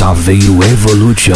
Saveiro Evolution.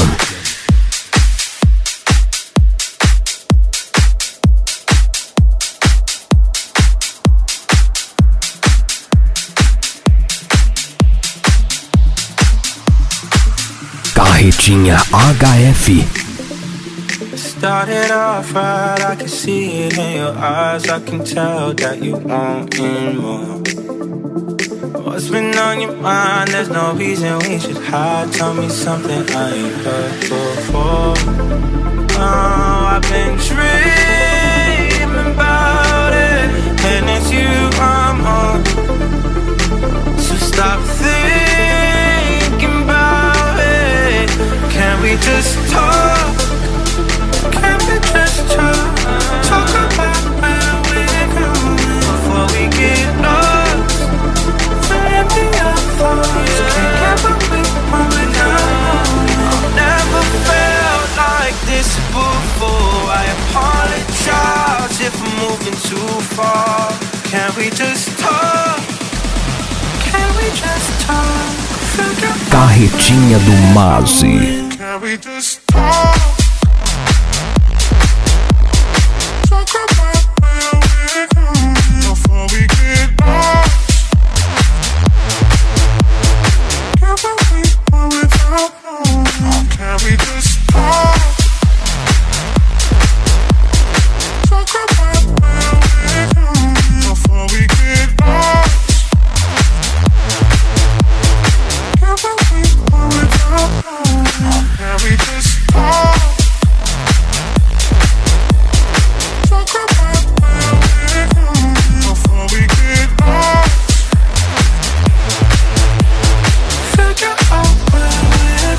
Carretinha HF. Started off right, I can see it in your eyes. I can tell that you want more. What's been on your mind? There's no reason we should hide. Tell me something I ain't heard before. Oh, I've been dreaming about it, and it's you I'm on. So stop thinking about it. Can we just talk? Can we just talk? Talk about where we're going before we get lost. Empty our thoughts. Can't get what we want without. I've never felt like this before. I apologize if I'm moving too far. Can we just talk? Can we just talk? Carretinha do Mazi. Can we just talk? Talk about where we're going before we get lost. Can we without knowing? Can we just talk? Talk about where we're going before we get lost. Can we without knowing? Can we just talk? Talk about where we're going before we get lost. Figure out where we're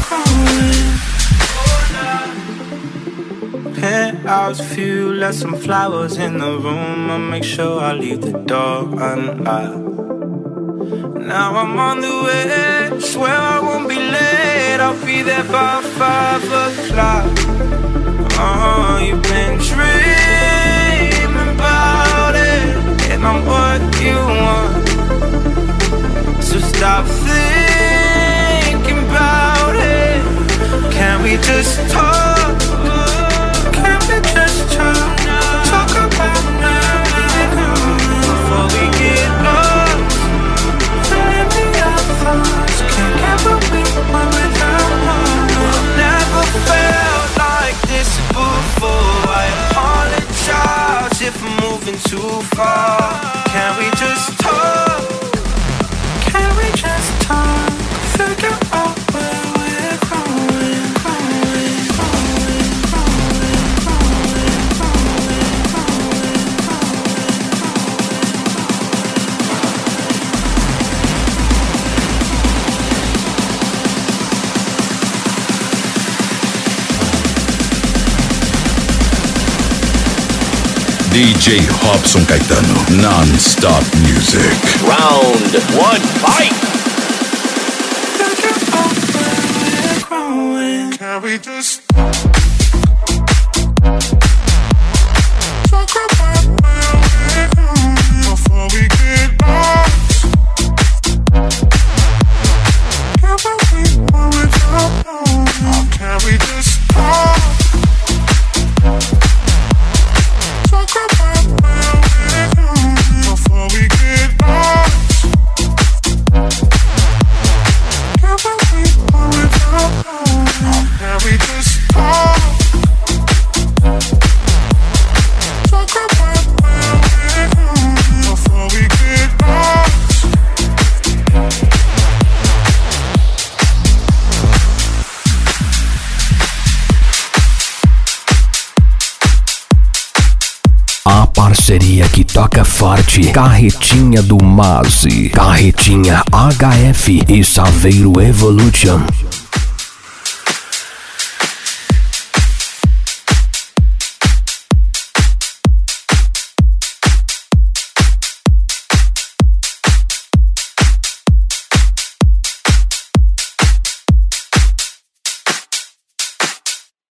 going. Penthouse view, left some flowers in the room. I'll make sure I leave the door unlocked. Now I'm on the way, swear I won't be late. I'll be there by 5 o'clock. Oh, you've been dreaming about it, and I'm what you want. So stop thinking about it. Can we just talk? Can we just talk? Talk about where we're going before we get lost. Empty our thoughts. Can't get what we want without one. I've never felt like this before. I apologize if I'm moving too far. Can we just talk? Can we just talk? Figure out where we're going. DJ Robson Caetano, non-stop music. Round 1, fight! Can we just talk about where we're going before we get lost? Can we without knowing? Can we just talk? Talk about where we're going before we get lost. Can we without knowing? Can we just talk? Talk about where we're going before we get lost. A parceria que toca forte. Carretinha do Mazi. Carretinha HF e Saveiro Evolution.